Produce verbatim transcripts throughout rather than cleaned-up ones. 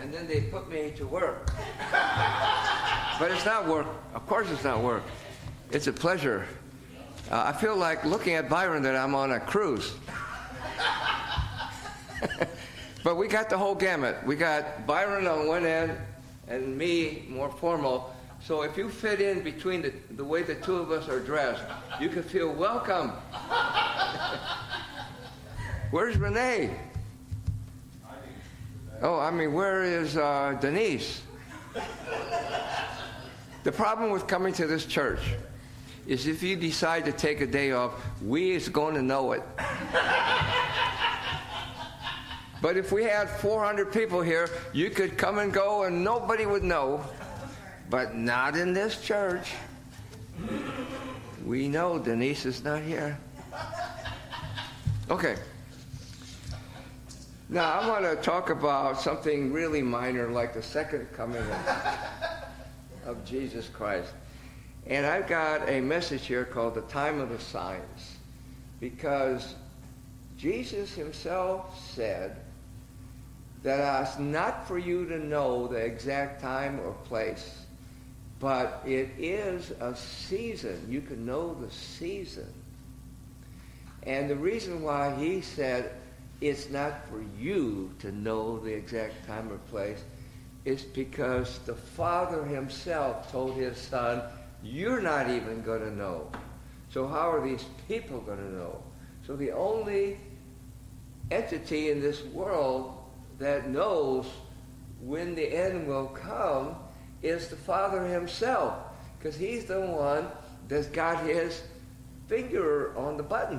and then they put me to work. But it's not work. Of course it's not work. It's a pleasure. Uh, I feel like looking at Byron that I'm on a cruise. But we got the whole gamut. We got Byron on one end and me, more formal. So if you fit in between the, the way the two of us are dressed, you can feel welcome. Where's Renee? Oh, I mean, where is uh, Denise? The problem with coming to this church is if you decide to take a day off, we is going to know it. But if we had four hundred people here, you could come and go and nobody would know. But not in this church. We know Denise is not here. Okay. Now, I want to talk about something really minor, like the second coming of, of Jesus Christ. And I've got a message here called The Time of the Signs. Because Jesus himself said that it's not for you to know the exact time or place, but it is a season. You can know the season. And the reason why he said it's not for you to know the exact time or place is because the Father himself told his Son, you're not even going to know. So how are these people going to know? So the only entity in this world that knows when the end will come is the Father himself, because he's the one that's got his finger on the button.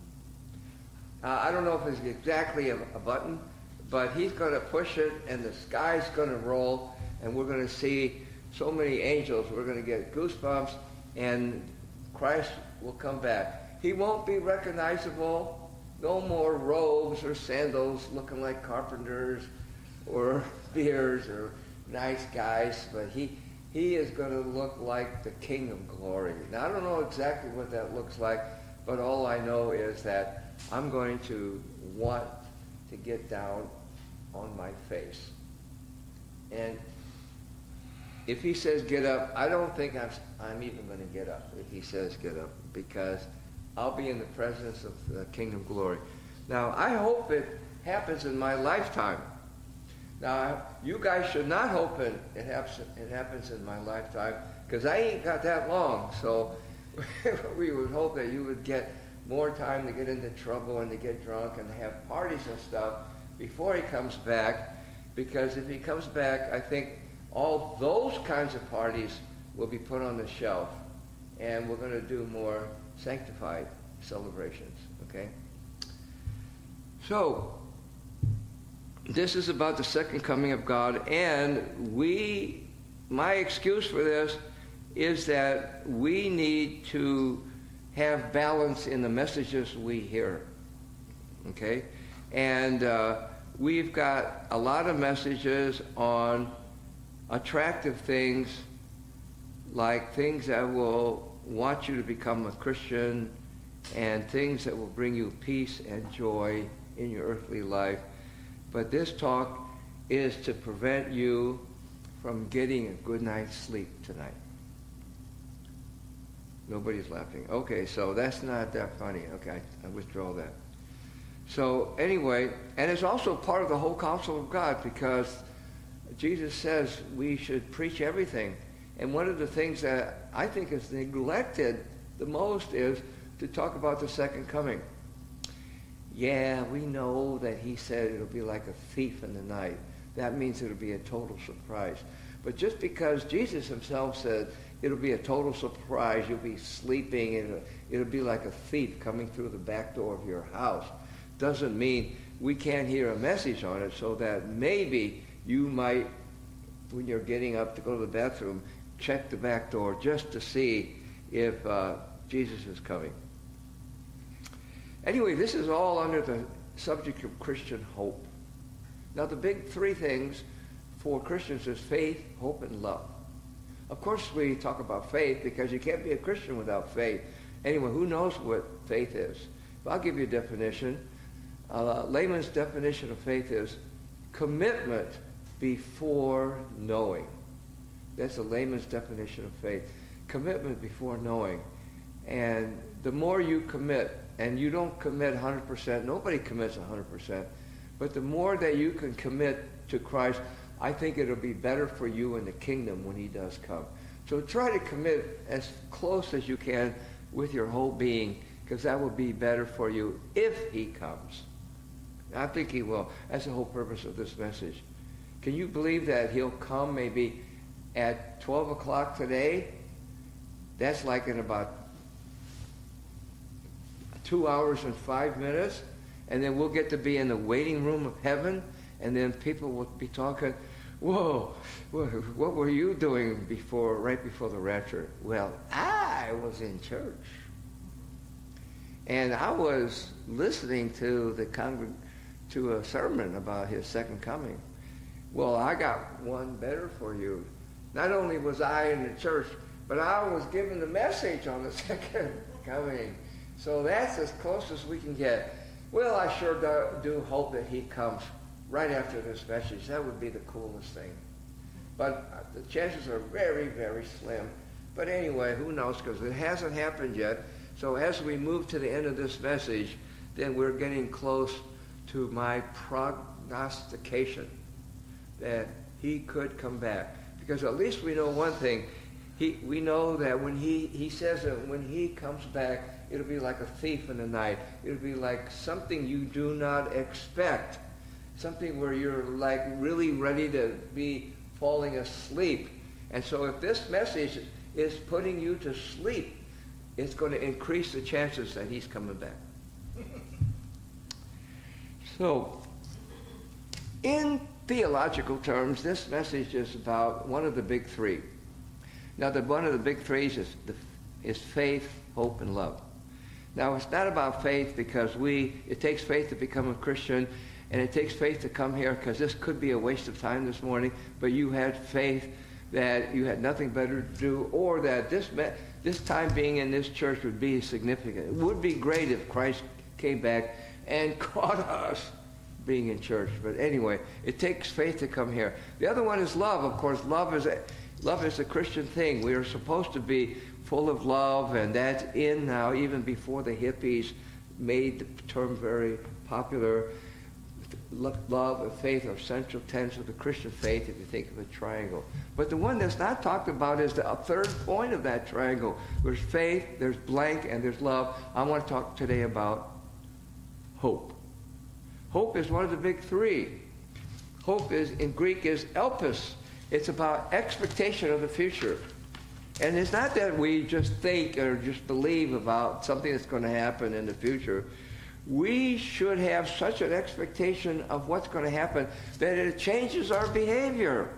Uh, I don't know if it's exactly a, a button, but he's going to push it, and the sky's going to roll, and we're going to see so many angels. We're going to get goosebumps, and Christ will come back. He won't be recognizable. No more robes or sandals looking like carpenters or beards or nice guys, but he he is going to look like the King of Glory. Now, I don't know exactly what that looks like, but all I know is that I'm going to want to get down on my face. And if he says get up, I don't think I'm, I'm even going to get up if he says get up, because I'll be in the presence of the King of Glory. Now, I hope it happens in my lifetime. Now, you guys should not hope it, it, happens, it happens in my lifetime, because I ain't got that long. So we would hope that you would get more time to get into trouble and to get drunk and have parties and stuff before he comes back, because if he comes back, I think all those kinds of parties will be put on the shelf, and we're going to do more sanctified celebrations, okay? So, this is about the second coming of God, and we, my excuse for this is that we need to have balance in the messages we hear, okay? And uh, we've got a lot of messages on attractive things, like things that will want you to become a Christian and things that will bring you peace and joy in your earthly life. But this talk is to prevent you from getting a good night's sleep tonight. Nobody's laughing. Okay, so that's not that funny. Okay, I, I withdraw that. So anyway, and it's also part of the whole counsel of God, because Jesus says we should preach everything. And one of the things that I think is neglected the most is to talk about the second coming. Yeah, we know that he said it'll be like a thief in the night. That means it'll be a total surprise. But just because Jesus himself said it'll be a total surprise, you'll be sleeping, and it'll, it'll be like a thief coming through the back door of your house, doesn't mean we can't hear a message on it, so that maybe you might, when you're getting up to go to the bathroom, check the back door just to see if uh, Jesus is coming. Anyway, this is all under the subject of Christian hope. Now, the big three things for Christians is faith, hope, and love. Of course, we talk about faith because you can't be a Christian without faith. Anyway, who knows what faith is? But I'll give you a definition. Uh, layman's definition of faith is commitment before knowing. That's a layman's definition of faith. Commitment before knowing. And the more you commit, and you don't commit one hundred percent, nobody commits one hundred percent, but the more that you can commit to Christ, I think it'll be better for you in the kingdom when he does come. So try to commit as close as you can with your whole being, because that will be better for you if he comes. I think he will. That's the whole purpose of this message. Can you believe that he'll come maybe at twelve o'clock today? That's like in about two hours and five minutes. And then we'll get to be in the waiting room of heaven. And then people will be talking, whoa, what were you doing before, right before the rapture? Well, I was in church. And I was listening to the congreg- to a sermon about his second coming. Well, I got one better for you. Not only was I in the church, but I was given the message on the second coming. So that's as close as we can get. Well, I sure do, do hope that he comes right after this message. That would be the coolest thing. But the chances are very, very slim. But anyway, who knows, because it hasn't happened yet. So as we move to the end of this message, then we're getting close to my prognostication that he could come back. Because at least we know one thing. He, we know that when he, he says that when he comes back, it'll be like a thief in the night. It'll be like something you do not expect. Something where you're like really ready to be falling asleep. And so if this message is putting you to sleep, it's going to increase the chances that he's coming back. So, in theological terms, this message is about one of the big three. Now, the one of the big threes is, the, is faith, hope, and love. Now, it's not about faith because we, it takes faith to become a Christian, and it takes faith to come here because this could be a waste of time this morning, but you had faith that you had nothing better to do, or that this this time being in this church would be significant. It would be great if Christ came back and caught us being in church. But anyway, it takes faith to come here. The other one is love. Of course, love is a, love is a Christian thing. We are supposed to be full of love, and that's in now, even before the hippies made the term very popular. Love and faith are central tenets of the Christian faith if you think of a triangle. But the one that's not talked about is the third point of that triangle. There's faith, there's blank, and there's love. I want to talk today about hope. Hope is one of the big three. Hope is, in Greek, is elpis. It's about expectation of the future. And it's not that we just think or just believe about something that's going to happen in the future. We should have such an expectation of what's going to happen that it changes our behavior.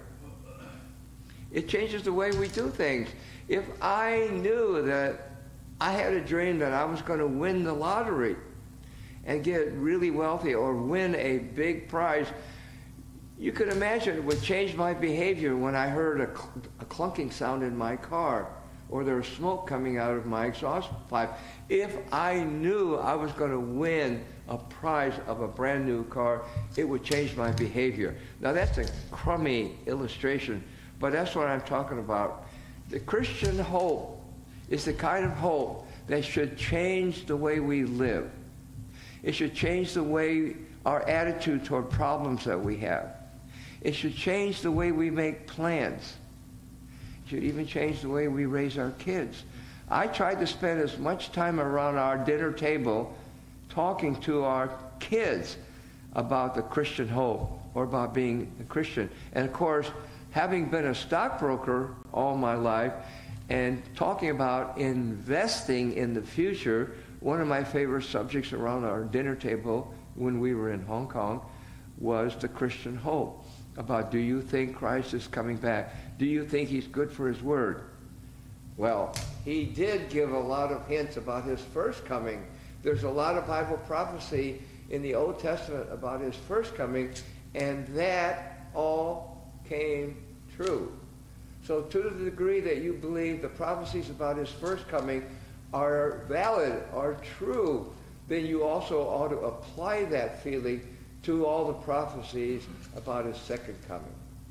It changes the way we do things. If I knew that I had a dream that I was going to win the lottery and get really wealthy or win a big prize, you could imagine it would change my behavior when I heard a, cl- a clunking sound in my car, or there was smoke coming out of my exhaust pipe. If I knew I was going to win a prize of a brand new car, it would change my behavior. Now that's a crummy illustration, but that's what I'm talking about. The Christian hope is the kind of hope that should change the way we live. It should change the way our attitude toward problems that we have. It should change the way we make plans. It should even change the way we raise our kids. I tried to spend as much time around our dinner table talking to our kids about the Christian hope or about being a Christian. And of course, having been a stockbroker all my life and talking about investing in the future, one of my favorite subjects around our dinner table when we were in Hong Kong was the Christian hope. About, do you think Christ is coming back? Do you think he's good for his word? Well, he did give a lot of hints about his first coming. There's a lot of Bible prophecy in the Old Testament about his first coming, and that all came true. So to the degree that you believe the prophecies about his first coming are valid, are true, then you also ought to apply that feeling to all the prophecies about his second coming.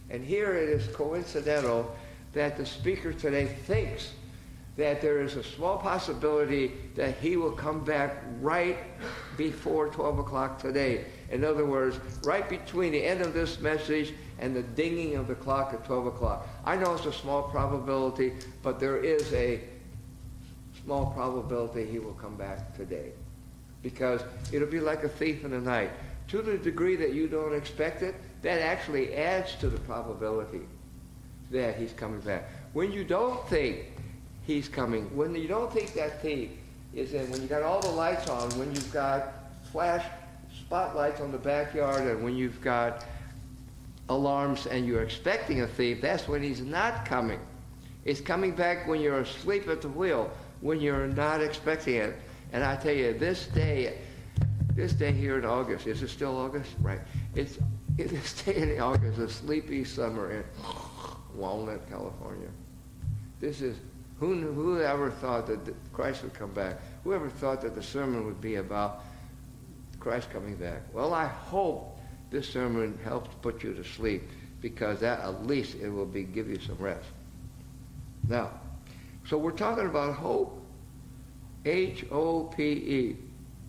And here it is coincidental that the speaker today thinks that there is a small possibility that he will come back right before twelve o'clock today. In other words, right between the end of this message and the dinging of the clock at twelve o'clock. I know it's a small probability, but there is a small probability he will come back today. Because it'll be like a thief in the night. To the degree that you don't expect it, that actually adds to the probability that he's coming back. When you don't think he's coming, when you don't think that thief is in, when you got all the lights on, when you've got flash spotlights on the backyard, and when you've got alarms and you're expecting a thief, that's when he's not coming. It's coming back when you're asleep at the wheel, when you're not expecting it. And I tell you, this day, this day here in August, is it still August? Right. It's, it is day in August, a sleepy summer in Walnut, California. This is, who, who ever thought that Christ would come back? Whoever thought that the sermon would be about Christ coming back? Well, I hope this sermon helps put you to sleep, because that at least it will be give you some rest. Now, so we're talking about hope. H O P E.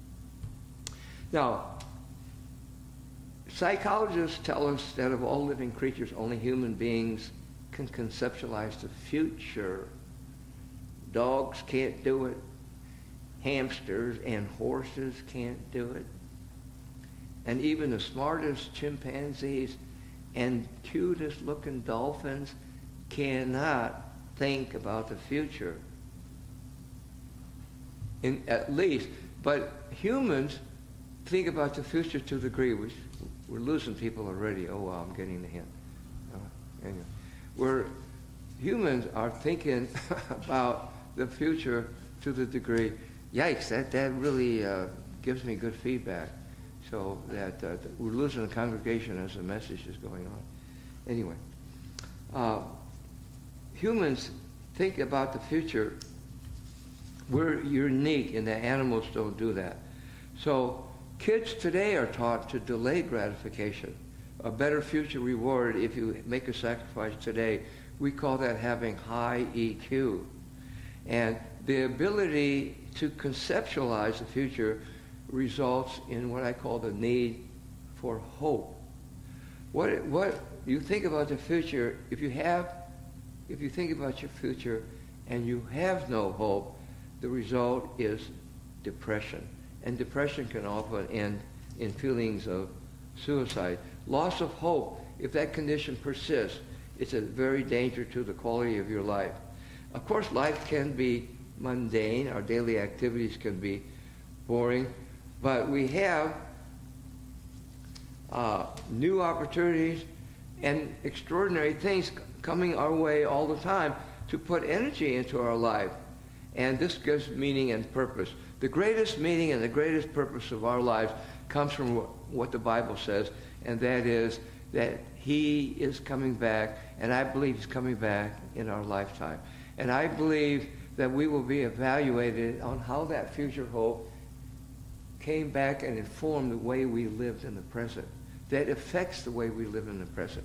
Now, psychologists tell us that of all living creatures, only human beings can conceptualize the future. Dogs can't do it. Hamsters and horses can't do it. And even the smartest chimpanzees and cutest looking dolphins cannot think about the future. In, at least, but humans think about the future to the degree, which we're losing people already. Oh, wow, I'm getting the hint. Uh, anyway, we're, humans are thinking about the future to the degree, yikes, that, that really uh, gives me good feedback. So that uh, we're losing the congregation as the message is going on. Anyway, uh, humans think about the future. We're unique in that animals don't do that. So kids today are taught to delay gratification, a better future reward if you make a sacrifice today. We call that having high E Q. And the ability to conceptualize the future results in what I call the need for hope. What, what you think about the future, if you have, if you think about your future and you have no hope, the result is depression. And depression can often end in feelings of suicide. Loss of hope, if that condition persists, it's a very danger to the quality of your life. Of course, life can be mundane. Our daily activities can be boring. But we have uh, new opportunities and extraordinary things coming our way all the time to put energy into our life. And this gives meaning and purpose. The greatest meaning and the greatest purpose of our lives comes from what the Bible says, and that is that he is coming back, and I believe he's coming back in our lifetime. And I believe that we will be evaluated on how that future hope came back and informed the way we lived in the present. That affects the way we live in the present.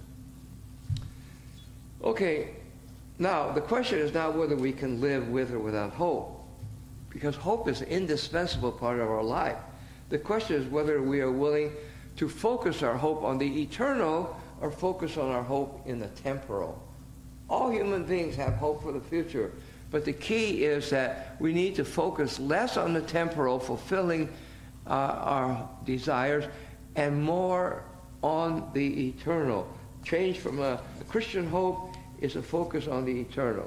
Okay, now the question is not whether we can live with or without hope, because hope is an indispensable part of our life. The question is whether we are willing to focus our hope on the eternal or focus on our hope in the temporal. All human beings have hope for the future, but the key is that we need to focus less on the temporal, fulfilling uh, our desires, and more on the eternal. Change from a, a Christian hope is a focus on the eternal.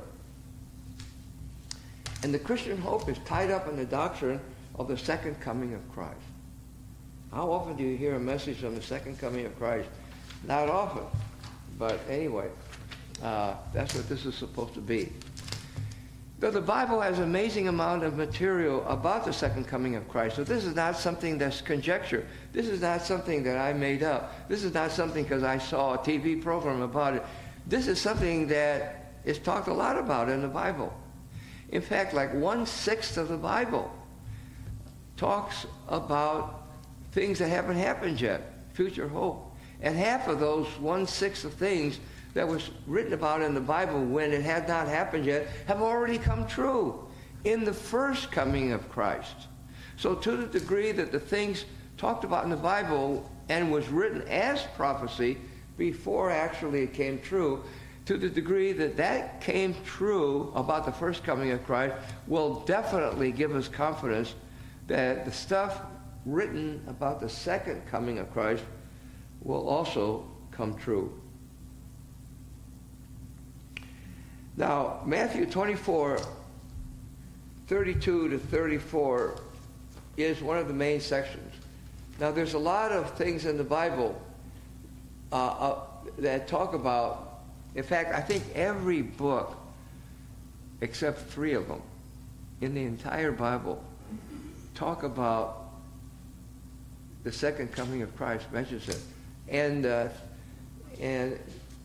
And the Christian hope is tied up in the doctrine of the second coming of Christ. How often do you hear a message on the second coming of Christ? Not often. But anyway, uh, that's what this is supposed to be. But the Bible has an amazing amount of material about the second coming of Christ. So this is not something that's conjecture. This is not something that I made up. This is not something because I saw a T V program about it. This is something that is talked a lot about in the Bible. In fact, like one-sixth of the Bible talks about things that haven't happened yet, future hope. And half of those one-sixth of things that was written about in the Bible when it had not happened yet have already come true in the first coming of Christ. So to the degree that the things talked about in the Bible and was written as prophecy before actually it came true, to the degree that that came true about the first coming of Christ will definitely give us confidence that the stuff written about the second coming of Christ will also come true. Now, Matthew twenty-four, thirty-two to thirty-four is one of the main sections. Now, there's a lot of things in the Bible uh, uh, that talk about, in fact, I think every book, except three of them, in the entire Bible, talk about the second coming of Christ, mentions it. And, uh, and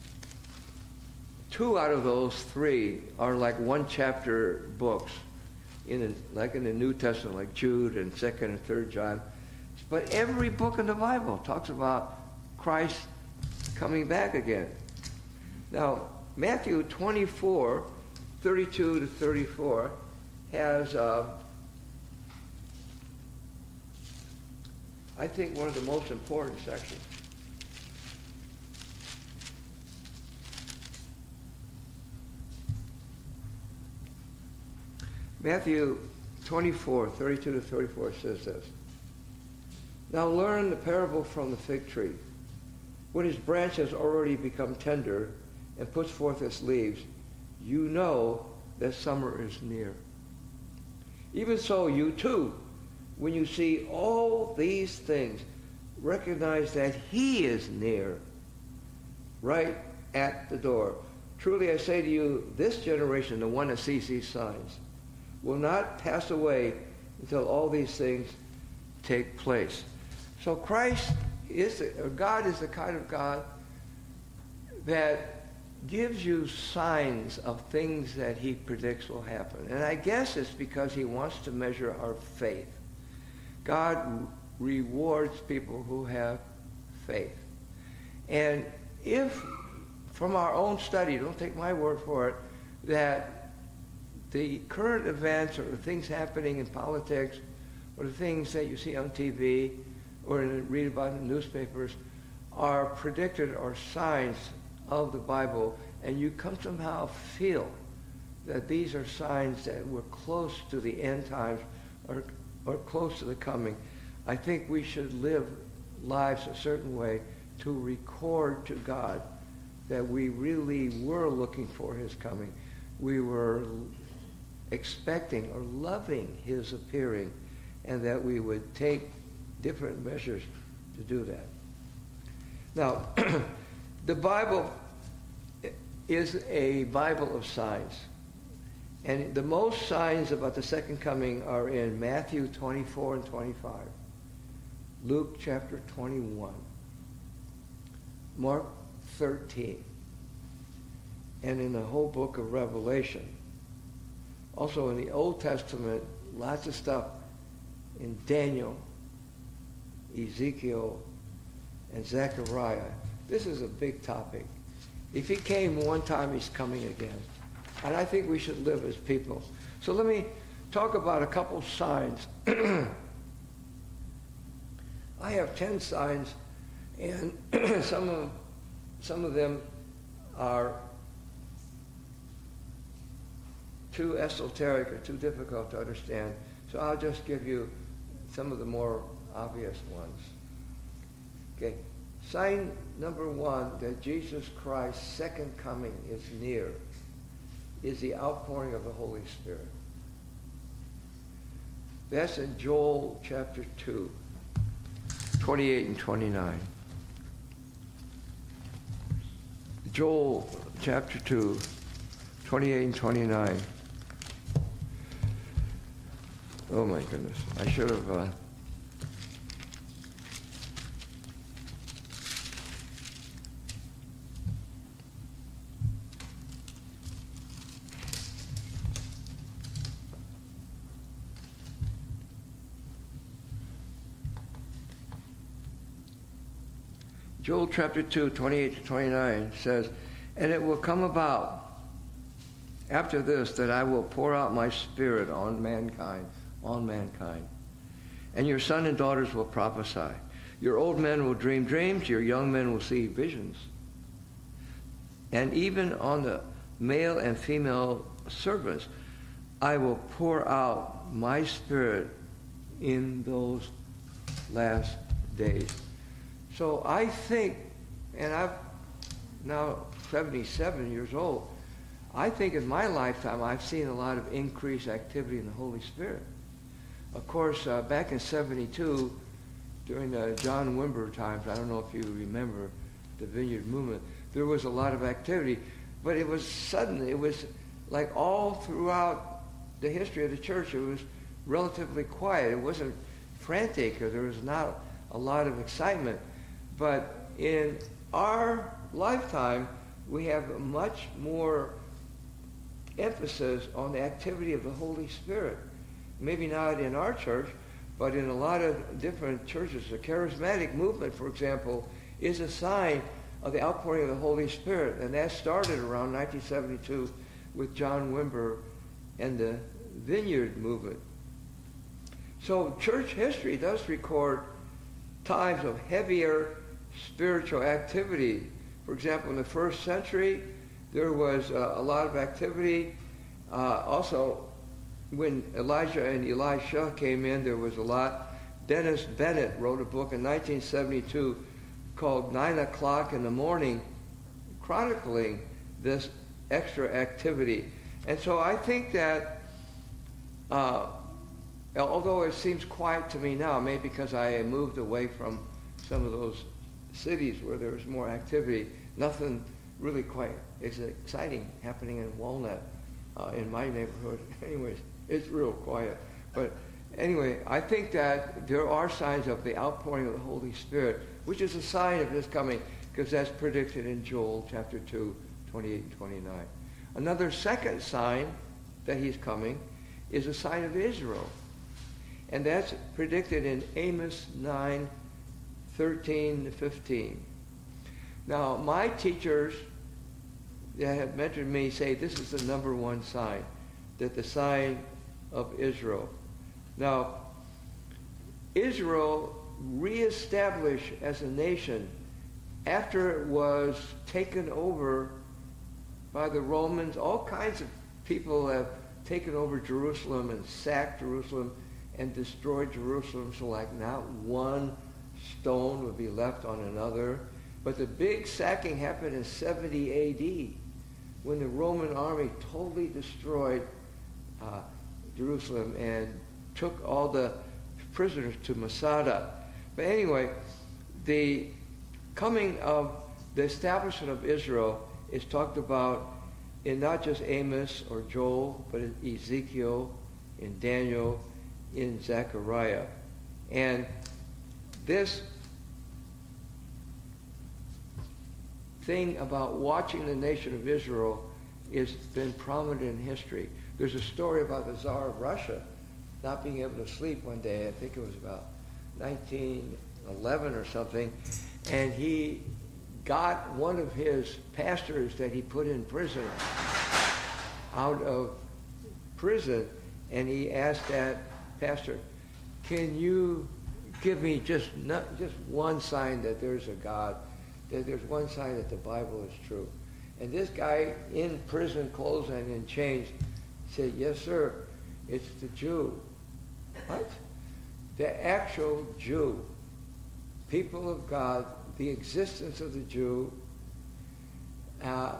two out of those three are like one-chapter books, in a, like in the New Testament, like Jude and Second and Third John. But every book in the Bible talks about Christ coming back again. Now, Matthew twenty-four, thirty-two to thirty-four has, uh, I think, one of the most important sections. Matthew twenty-four, thirty-two to thirty-four says this. Now learn the parable from the fig tree. When his branch has already become tender and puts forth its leaves, you know that summer is near. Even so, you too, when you see all these things, recognize that he is near, right at the door. Truly I say to you, this generation, the one that sees these signs, will not pass away until all these things take place. So Christ is, or God is the kind of God that gives you signs of things that he predicts will happen. And I guess it's because he wants to measure our faith. God rewards people who have faith. And if, from our own study, don't take my word for it, that the current events or the things happening in politics or the things that you see on T V or read about in the newspapers are predicted or signs of the Bible, and you come somehow feel that these are signs that we're close to the end times or, or close to the coming, I think we should live lives a certain way to record to God that we really were looking for his coming. We were expecting or loving his appearing, and that we would take different measures to do that. Now, the Bible is a Bible of signs. And the most signs about the second coming are in Matthew twenty-four and twenty-five, Luke chapter twenty-one, Mark thirteen, and in the whole book of Revelation. Also in the Old Testament, lots of stuff in Daniel, Ezekiel, and Zechariah. This is a big topic. If he came one time, he's coming again. And I think we should live as people. So let me talk about a couple signs. I have ten signs, and some of some of them are too esoteric or too difficult to understand. So I'll just give you some of the more obvious ones. Okay. Sign number one that Jesus Christ's second coming is near is the outpouring of the Holy Spirit. That's in Joel chapter two, twenty-eight and twenty-nine. Joel chapter two, twenty-eight and twenty-nine. Oh my goodness, I should have... Uh, Joel chapter two, twenty-eight to twenty-nine says, "And it will come about after this that I will pour out my spirit on mankind, on mankind. And your sons and daughters will prophesy. Your old men will dream dreams, your young men will see visions. And even on the male and female servants, I will pour out my spirit in those last days." So I think, and I'm now seventy-seven years old, I think in my lifetime I've seen a lot of increased activity in the Holy Spirit. Of course, uh, back in seventy-two, during the John Wimber times, I don't know if you remember the Vineyard Movement, there was a lot of activity, but it was sudden. It was like all throughout the history of the church, it was relatively quiet. It wasn't frantic, or there was not a lot of excitement. But in our lifetime, we have much more emphasis on the activity of the Holy Spirit. Maybe not in our church, but in a lot of different churches. The charismatic movement, for example, is a sign of the outpouring of the Holy Spirit. And that started around nineteen seventy-two with John Wimber and the Vineyard Movement. So church history does record times of heavier spiritual activity. For example, in the first century, there was uh, a lot of activity. Uh, also, when Elijah and Elisha came in, there was a lot. Dennis Bennett wrote a book in nineteen seventy-two called Nine O'Clock in the Morning, chronicling this extra activity. And so I think that, uh, although it seems quiet to me now, maybe because I moved away from some of those cities where there was more activity, nothing really quite is exciting happening in Walnut, uh, in my neighborhood. Anyways, it's real quiet. But anyway, I think that there are signs of the outpouring of the Holy Spirit, which is a sign of his coming, because that's predicted in Joel chapter two, twenty-eight and twenty-nine. Another second sign that he's coming is a sign of Israel. And that's predicted in Amos nine, thirteen to fifteen. Now, my teachers that have mentored me say this is the number one sign, that the sign of Israel. Now, Israel reestablished as a nation after it was taken over by the Romans. All kinds of people have taken over Jerusalem and sacked Jerusalem and destroyed Jerusalem, so like not one stone would be left on another. But the big sacking happened in seventy A D when the Roman army totally destroyed uh, Jerusalem and took all the prisoners to Masada. But anyway, the coming of the establishment of Israel is talked about in not just Amos or Joel, but in Ezekiel, in Daniel, in Zechariah. And this thing about watching the nation of Israel has been prominent in history. There's a story about the Tsar of Russia not being able to sleep one day. I think it was about nineteen eleven or something. And he got one of his pastors that he put in prison out of prison, and he asked that pastor, "Can you give me just not, just one sign that there's a God, that there's one sign that the Bible is true?" And this guy in prison clothes and in chains said, "Yes, sir, it's the Jew." What? The actual Jew, people of God, the existence of the Jew, uh,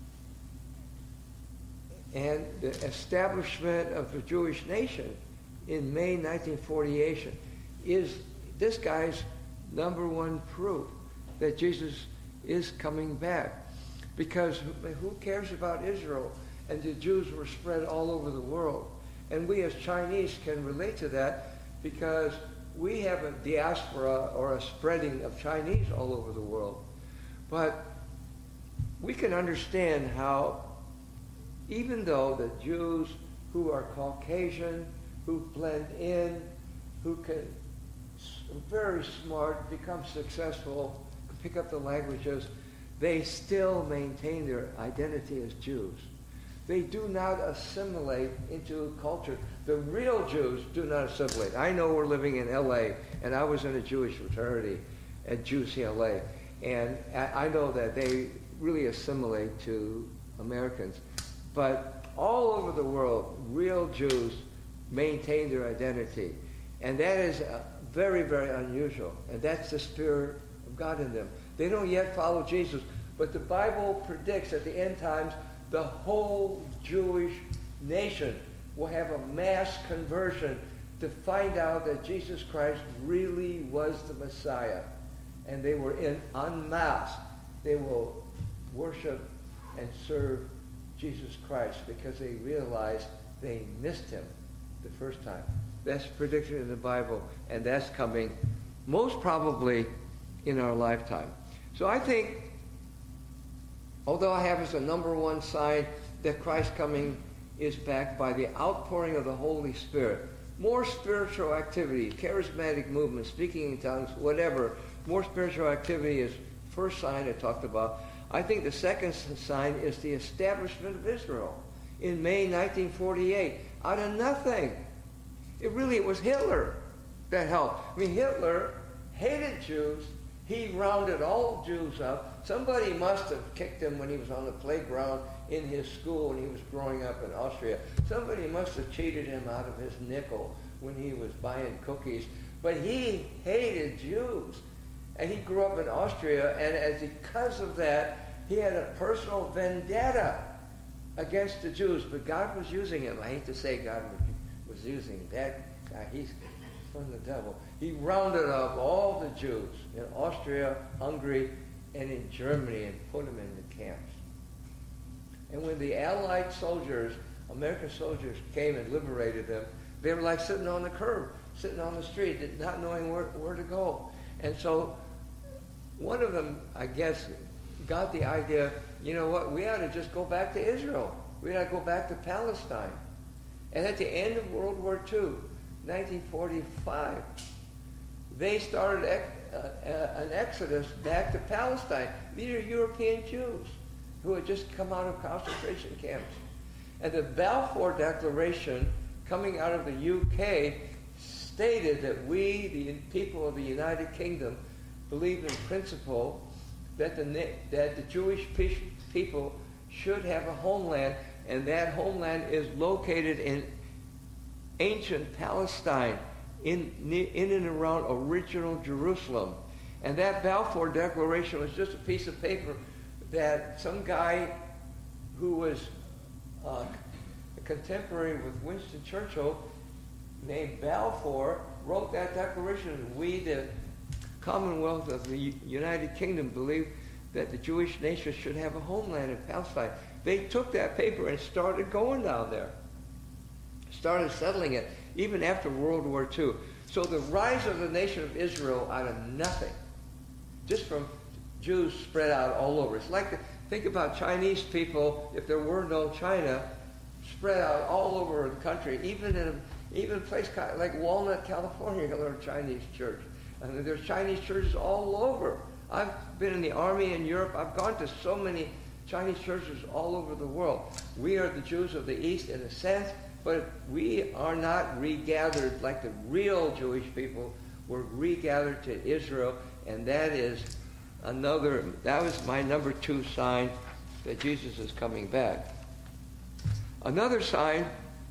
and the establishment of the Jewish nation in May nineteen forty-eight is this guy's number one proof that Jesus is coming back. Because who cares about Israel? And the Jews were spread all over the world. And we as Chinese can relate to that because we have a diaspora or a spreading of Chinese all over the world. But we can understand how, even though the Jews who are Caucasian, who blend in, who can, very smart, become successful, pick up the languages, they still maintain their identity as Jews. They do not assimilate into culture. The real Jews do not assimilate. I know we're living in L A, and I was in a Jewish fraternity at U C L A, and I know that they really assimilate to Americans. But all over the world, real Jews maintain their identity. And that is uh, very, very unusual. And that's the Spirit of God in them. They don't yet follow Jesus, but the Bible predicts at the end times the whole Jewish nation will have a mass conversion to find out that Jesus Christ really was the Messiah. And they were in en masse. They will worship and serve Jesus Christ because they realized they missed him the first time. That's predicted in the Bible, and that's coming most probably in our lifetime. So I think, although I have as a number one sign that Christ's coming is backed by the outpouring of the Holy Spirit, more spiritual activity, charismatic movement, speaking in tongues, whatever, more spiritual activity is first sign I talked about. I think the second sign is the establishment of Israel in May nineteen forty-eight, out of nothing. It really, it was Hitler that helped. I mean, Hitler hated Jews. He rounded all Jews up. Somebody must have kicked him when he was on the playground in his school when he was growing up in Austria. Somebody must have cheated him out of his nickel when he was buying cookies. But he hated Jews. And he grew up in Austria, and as because of that, he had a personal vendetta against the Jews. But God was using him. I hate to say God was using that guy. He's from the devil. He rounded up all the Jews in Austria, Hungary, and in Germany and put them in the camps. And when the Allied soldiers, American soldiers, came and liberated them, they were like sitting on the curb, sitting on the street, not knowing where, where to go. And so one of them, I guess, got the idea, you know what, we ought to just go back to Israel. We ought to go back to Palestine. And at the end of World War Two, nineteen forty-five, they started ex- uh, an exodus back to Palestine. These are European Jews who had just come out of concentration camps. And the Balfour Declaration, coming out of the U K, stated that we, the people of the United Kingdom, believe in principle that the, that the Jewish people should have a homeland, and that homeland is located in ancient Palestine, in, in and around original Jerusalem. And that Balfour Declaration was just a piece of paper that some guy who was uh, a contemporary with Winston Churchill named Balfour wrote that declaration. We, the Commonwealth of the United Kingdom, believe that the Jewish nation should have a homeland in Palestine. They took that paper and started going down there, started settling it, even after World War Two. So the rise of the nation of Israel out of nothing, just from Jews spread out all over. It's like, the, think about Chinese people, if there were no China, spread out all over the country, even in a, even a place like Walnut, California, there's a Chinese church. I mean, there's Chinese churches all over. I've been in the army in Europe. I've gone to so many Chinese churches all over the world. We are the Jews of the East in a sense, but we are not regathered like the real Jewish people were regathered to Israel, and that is another, that was my number two sign that Jesus is coming back. Another sign,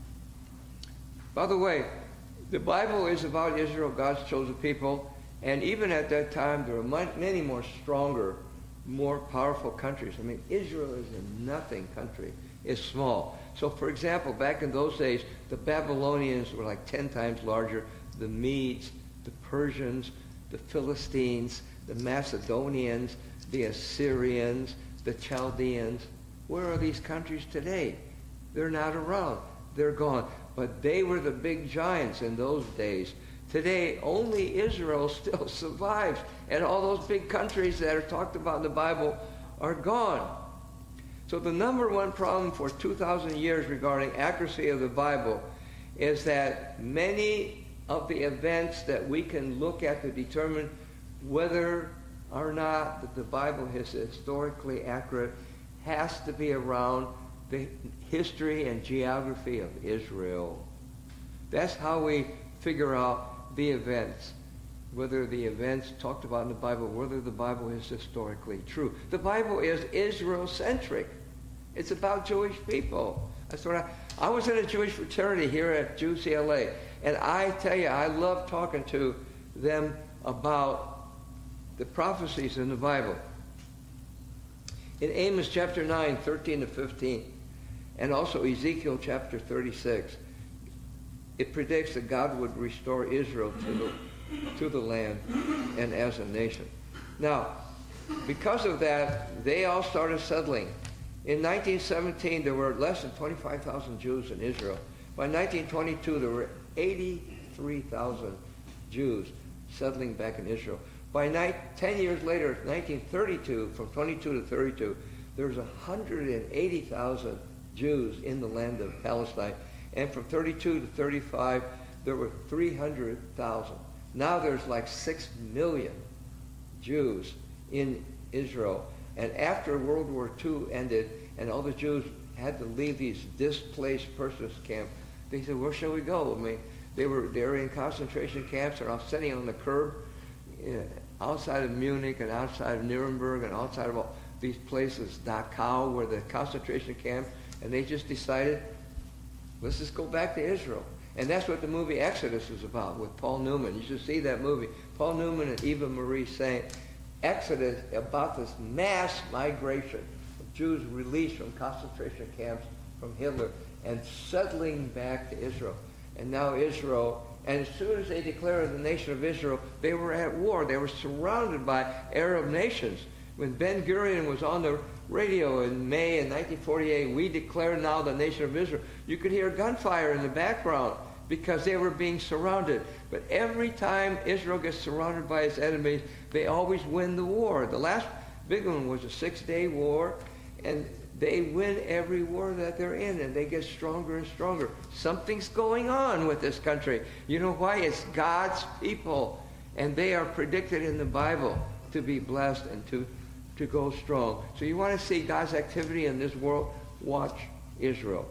by the way, the Bible is about Israel, God's chosen people, and even at that time there were many more stronger, more powerful countries. I mean, Israel is a nothing country. It's small. So, for example, back in those days, the Babylonians were like ten times larger, the Medes, the Persians, the Philistines, the Macedonians, the Assyrians, the Chaldeans. Where are these countries today? They're not around. They're gone. But they were the big giants in those days. Today, only Israel still survives, and all those big countries that are talked about in the Bible are gone. So the number one problem for two thousand years regarding accuracy of the Bible is that many of the events that we can look at to determine whether are not that the Bible is historically accurate, has to be around the history and geography of Israel. That's how we figure out the events, whether the events talked about in the Bible, whether the Bible is historically true. The Bible is Israel-centric. It's about Jewish people. That's what I, I was in a Jewish fraternity here at U C L A, and I tell you, I love talking to them about the prophecies in the Bible. In Amos chapter nine, thirteen to fifteen, and also Ezekiel chapter thirty-six, it predicts that God would restore Israel to the, to the land and as a nation. Now, because of that, they all started settling. In nineteen seventeen, there were less than twenty-five thousand Jews in Israel. By nineteen twenty-two, there were eighty-three thousand Jews settling back in Israel. By ni- ten years later, nineteen thirty-two, from twenty-two to thirty-two, there was one hundred eighty thousand Jews in the land of Palestine. And from thirty-two to thirty-five, there were three hundred thousand. Now there's like six million Jews in Israel. And after World War Two ended and all the Jews had to leave these displaced persons camps, they said, where shall we go? I mean, they were, they were in concentration camps and I was sitting on the curb you know, outside of Munich and outside of Nuremberg and outside of all these places, Dachau, where the concentration camps, and they just decided, let's just go back to Israel. And that's what the movie Exodus is about with Paul Newman. You should see that movie. Paul Newman and Eva Marie Saint. Exodus, about this mass migration of Jews released from concentration camps from Hitler and settling back to Israel. And now Israel, and as soon as they declared the nation of Israel, they were at war. They were surrounded by Arab nations. When Ben-Gurion was on the radio in May in nineteen forty-eight, we declared now the nation of Israel. You could hear gunfire in the background because they were being surrounded. But every time Israel gets surrounded by its enemies, they always win the war. The last big one was a six-day war, and they win every war that they're in, and they get stronger and stronger. Something's going on with this country. You know why? It's God's people, and they are predicted in the Bible to be blessed and to, to go strong. So you want to see God's activity in this world? Watch Israel.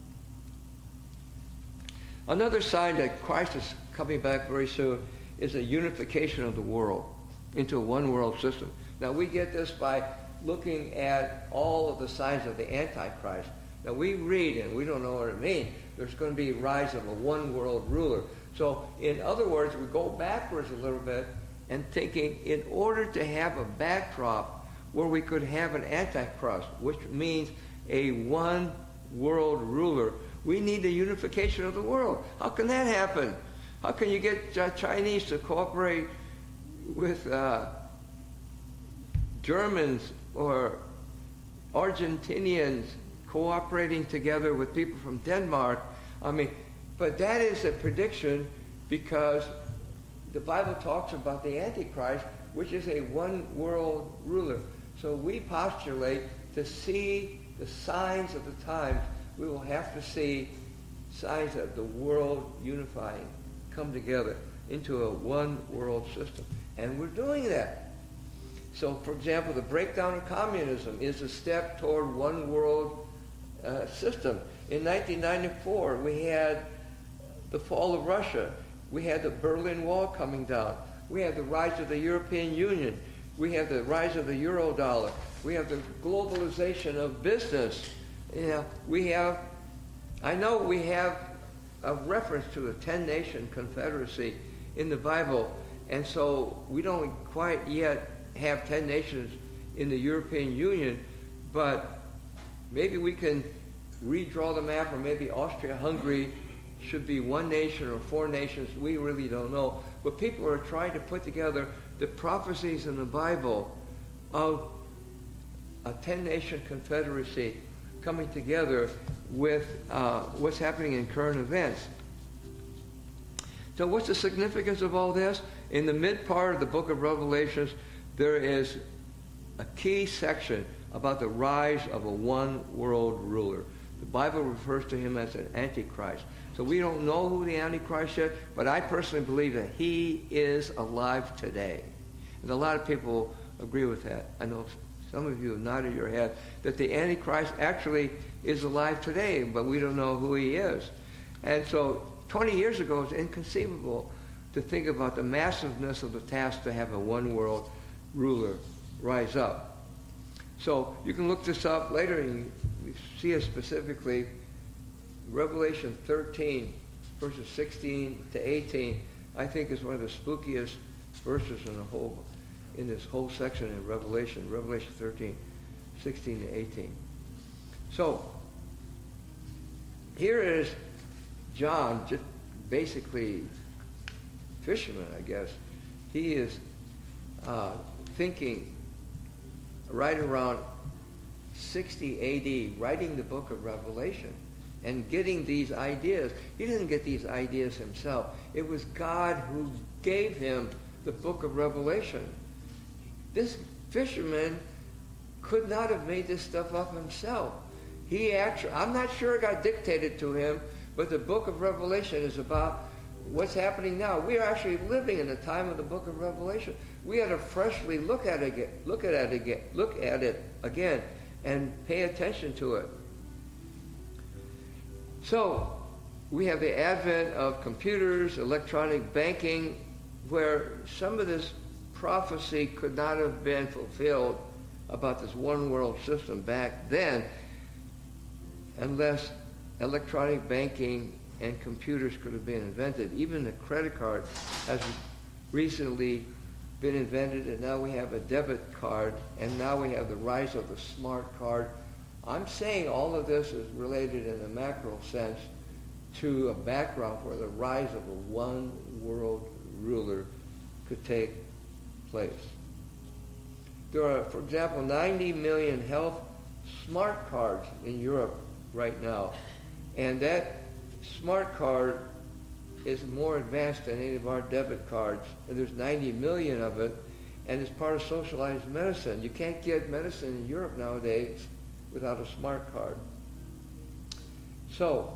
Another sign that Christ is coming back very soon is a unification of the world into a one-world system. Now, we get this by looking at all of the signs of the Antichrist. Now, we read, and we don't know what it means, there's going to be a rise of a one-world ruler. So, in other words, we go backwards a little bit and thinking in order to have a backdrop where we could have an Antichrist, which means a one-world ruler, we need the unification of the world. How can that happen? How can you get uh, Chinese to cooperate with uh, Germans or Argentinians cooperating together with people from Denmark? I mean, but that is a prediction because the Bible talks about the Antichrist, which is a one-world ruler. So we postulate to see the signs of the times, we will have to see signs of the world unifying, come together into a one-world system. And we're doing that. So, for example, the breakdown of communism is a step toward one-world uh, system. In nineteen ninety-four, we had the fall of Russia. We had the Berlin Wall coming down. We had the rise of the European Union. We have the rise of the Eurodollar. We have the globalization of business. You know, we have, I know we have a reference to a ten-nation confederacy in the Bible, and so we don't quite yet have ten nations in the European Union, but maybe we can redraw the map, or maybe Austria-Hungary should be one nation or four nations. We really don't know. But people are trying to put together the prophecies in the Bible of a ten-nation confederacy coming together with uh, what's happening in current events. So what's the significance of all this? In the mid part of the book of Revelations, there is a key section about the rise of a one-world ruler. The Bible refers to him as an Antichrist. So we don't know who the Antichrist is, but I personally believe that he is alive today. And a lot of people agree with that. I know some of you have nodded your head that the Antichrist actually is alive today, but we don't know who he is. And so twenty years ago, it was inconceivable to think about the massiveness of the task to have a one-world ruler rise up. So you can look this up later and you see it specifically. Revelation thirteen, verses sixteen to eighteen, I think is one of the spookiest verses in the whole, in this whole section in Revelation, Revelation thirteen, sixteen to eighteen. So here is John, just basically fisherman, I guess. He is uh, thinking right around sixty A D, writing the book of Revelation and getting these ideas. He didn't get these ideas himself. It was God who gave him the book of Revelation. This fisherman could not have made this stuff up himself. He actually, I'm not sure it got dictated to him, but the book of Revelation is about what's happening now. We are actually living in the time of the book of Revelation. We had to freshly look at it again, look at it again, look at it again, and pay attention to it. So we have the advent of computers, electronic banking, where some of this prophecy could not have been fulfilled about this one world system back then unless electronic banking and computers could have been invented. Even the credit card has recently been invented, and now we have a debit card, and now we have the rise of the smart card. I'm saying all of this is related in a macro sense to a background where the rise of a one world ruler could take place. There are, for example, ninety million health smart cards in Europe right now, and that smart card is more advanced than any of our debit cards, and there's ninety million of it, and it's part of socialized medicine. You can't get medicine in Europe nowadays without a smart card. So,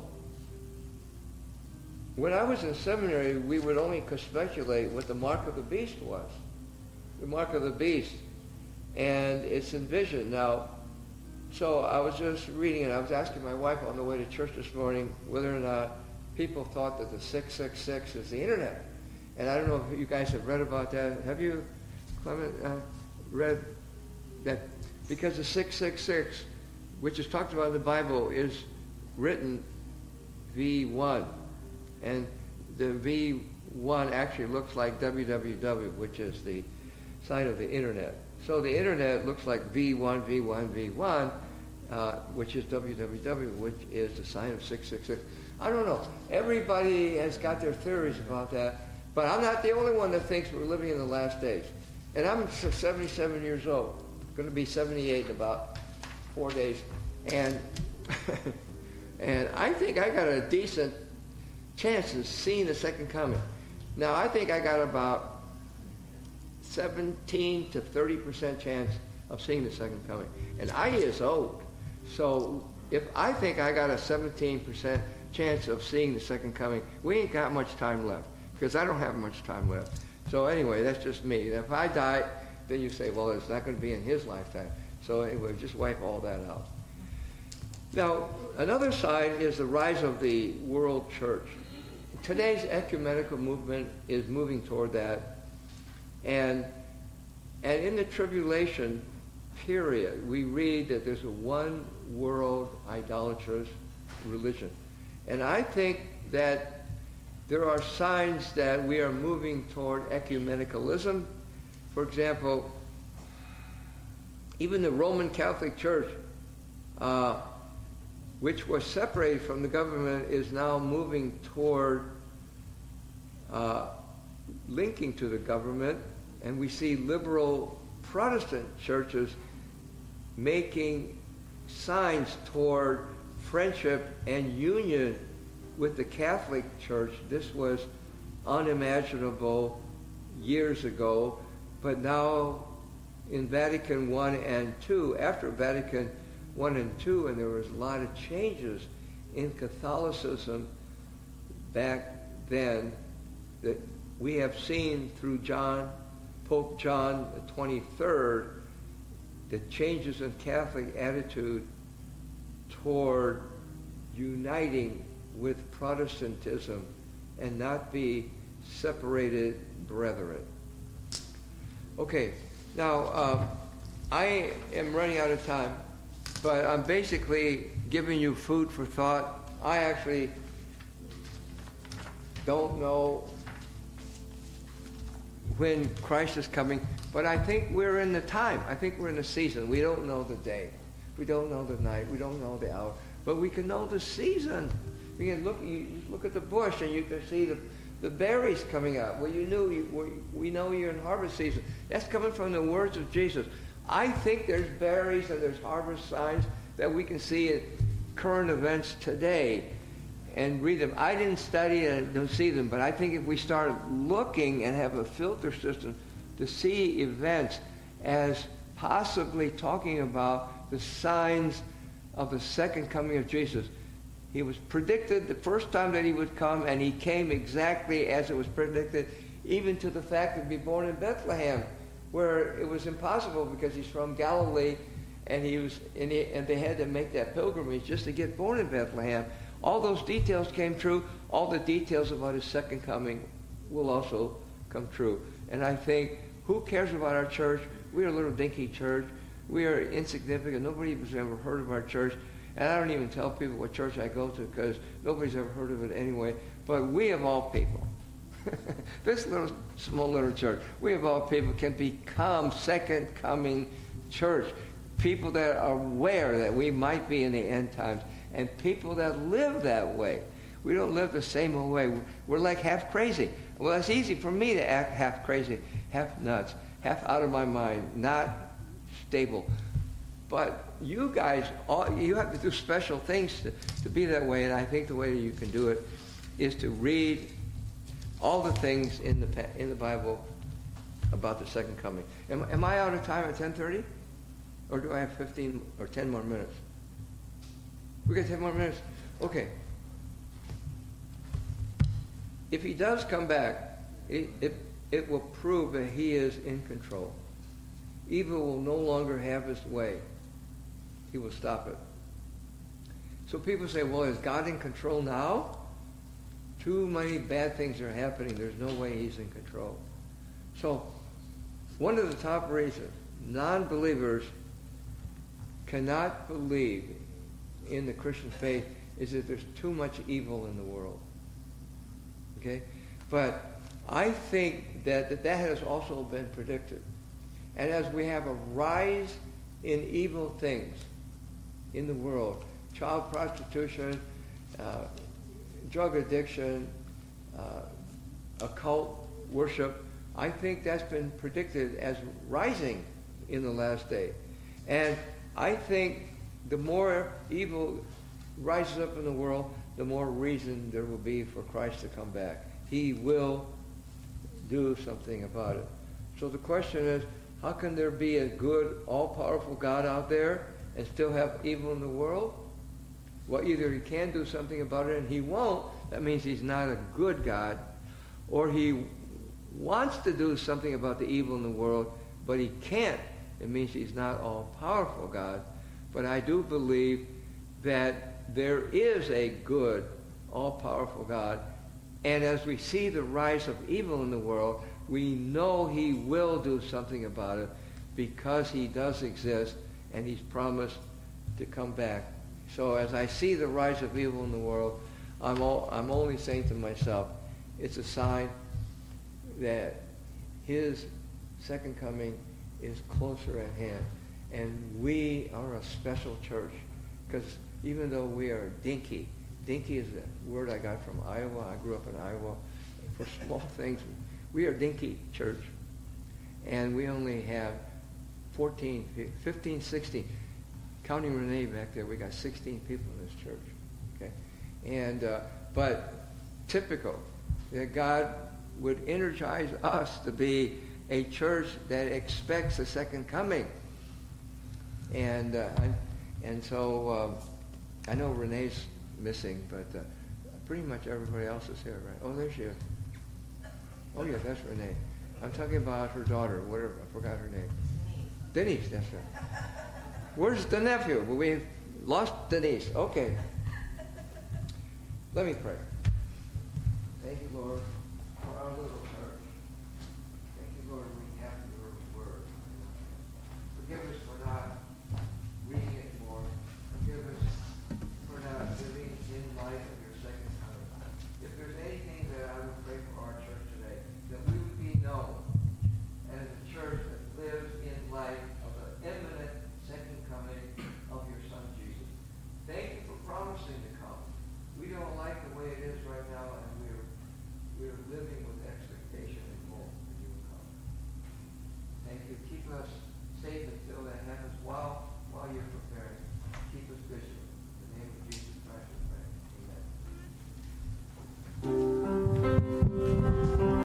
when I was in seminary, we would only speculate what the mark of the beast was. The mark of the beast. And it's envisioned. Now, so I was just reading it. I was asking my wife on the way to church this morning whether or not people thought that the six six six is the internet. And I don't know if you guys have read about that. Have you, Clement, uh, read that? Because the six six six, which is talked about in the Bible, is written V one. And the V one actually looks like W W W, which is the sign of the internet. So the internet looks like V one, V one, V one, uh, which is W W W, which is the sign of six six six. I don't know. Everybody has got their theories about that, but I'm not the only one that thinks we're living in the last days. And I'm seventy-seven years old, going to be seventy-eight in about four days. And, and I think I got a decent chance of seeing the second coming. Now, I think I got about seventeen to thirty percent chance of seeing the second coming. And I is old. So if I think I got a seventeen percent chance of seeing the second coming, we ain't got much time left, because I don't have much time left. So anyway, that's just me. If I die, then you say, well, it's not going to be in his lifetime. So anyway, just wipe all that out. Now, another side is the rise of the world church. Today's ecumenical movement is moving toward that. And, and in the tribulation period, we read that there's a one world idolatrous religion. And I think that there are signs that we are moving toward ecumenicalism. For example, even the Roman Catholic Church, uh, which was separated from the government, is now moving toward uh, linking to the government. And we see liberal Protestant churches making signs toward friendship and union with the Catholic Church. This was unimaginable years ago, but now in Vatican One and Two, after Vatican One and Two, and there was a lot of changes in Catholicism back then that we have seen through John Pope John the twenty-third, the changes in Catholic attitude toward uniting with Protestantism and not be separated brethren. Okay, now um, I am running out of time, but I'm basically giving you food for thought. I actually don't know when Christ is coming, but I think we're in the time. I think we're in the season. We don't know the day. We don't know the night. We don't know the hour. But we can know the season. We can look, you look at the bush and you can see the, the berries coming out. Well, you knew, you, we know you're in harvest season. That's coming from the words of Jesus. I think there's berries and there's harvest signs that we can see in current events today and read them. I didn't study and don't see them, but I think if we start looking and have a filter system to see events as possibly talking about the signs of the second coming of Jesus. He was predicted the first time that he would come, and he came exactly as it was predicted, even to the fact that he'd be born in Bethlehem, where it was impossible because he's from Galilee, and he was, and, he, and they had to make that pilgrimage just to get born in Bethlehem. All those details came true. All the details about his second coming will also come true. And I think, who cares about our church? We're a little dinky church. We are insignificant. Nobody has ever heard of our church. And I don't even tell people what church I go to because nobody's ever heard of it anyway. But we of all people, this little, small little church, we of all people can become second coming church. People that are aware that we might be in the end times. And people that live that way. We don't live the same old way. We're like half crazy. Well, it's easy for me to act half crazy, half nuts, half out of my mind, not stable. But you guys, all, you have to do special things to, to be that way, and I think the way that you can do it is to read all the things in the in the Bible about the second coming. Am, am I out of time at ten thirty? Or do I have fifteen or ten more minutes? We got ten more minutes? Okay. If he does come back, it, it, it will prove that he is in control. Evil will no longer have his way. He will stop it. So people say, well, is God in control now? Too many bad things are happening. There's no way he's in control. So one of the top reasons non-believers cannot believe in the Christian faith is that there's too much evil in the world. Okay? But I think that that, that has also been predicted. And as we have a rise in evil things in the world, child prostitution, uh, drug addiction, uh, occult worship, I think that's been predicted as rising in the last day. And I think the more evil rises up in the world, the more reason there will be for Christ to come back. He will do something about it. So the question is, how can there be a good, all-powerful God out there and still have evil in the world? Well, either he can do something about it and he won't. That means he's not a good God. Or he wants to do something about the evil in the world, but he can't. It means he's not all-powerful God. But I do believe that there is a good, all-powerful God. And as we see the rise of evil in the world, we know he will do something about it because he does exist and he's promised to come back. So as I see the rise of evil in the world, I'm, all, I'm only saying to myself, it's a sign that his second coming is closer at hand. And we are a special church because even though we are dinky, dinky is a word I got from Iowa. I grew up in Iowa. For small things, we are dinky church. And we only have fourteen, fifteen, sixteen. Counting Renee back there, we got sixteen people in this church. Okay, and uh, but typical that God would energize us to be a church that expects a second coming. And uh, I, and so um, I know Renee's missing, but uh, pretty much everybody else is here, right? Oh, there she is. Oh yeah, that's Renee. I'm talking about her daughter, whatever, I forgot her name. Denise. Denise, that's right. Where's the nephew? Well, we lost Denise. Okay. Let me pray. Thank you, Lord.